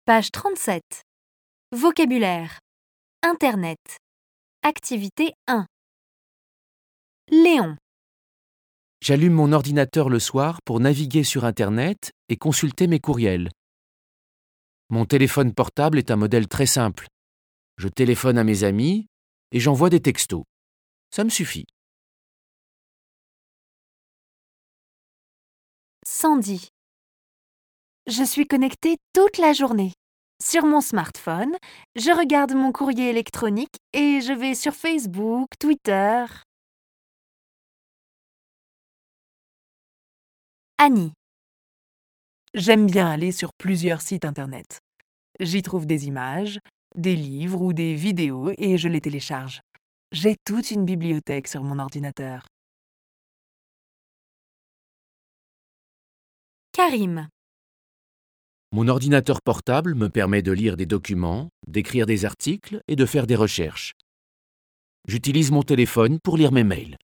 Page 37. Vocabulaire. Internet. Activité 1. Léon. J'allume mon ordinateur le soir pour naviguer sur Internet et consulter mes courriels. Mon téléphone portable est un modèle très simple. Je téléphone à mes amis et j'envoie des textos. Ça me suffit. Sandy. Je suis connectée toute la journée. Sur mon smartphone, je regarde mon courrier électronique et je vais sur Facebook, Twitter. Annie. J'aime bien aller sur plusieurs sites internet. J'y trouve des images, des livres ou des vidéos et je les télécharge. J'ai toute une bibliothèque sur mon ordinateur. Karim. Mon ordinateur portable me permet de lire des documents, d'écrire des articles et de faire des recherches. J'utilise mon téléphone pour lire mes mails.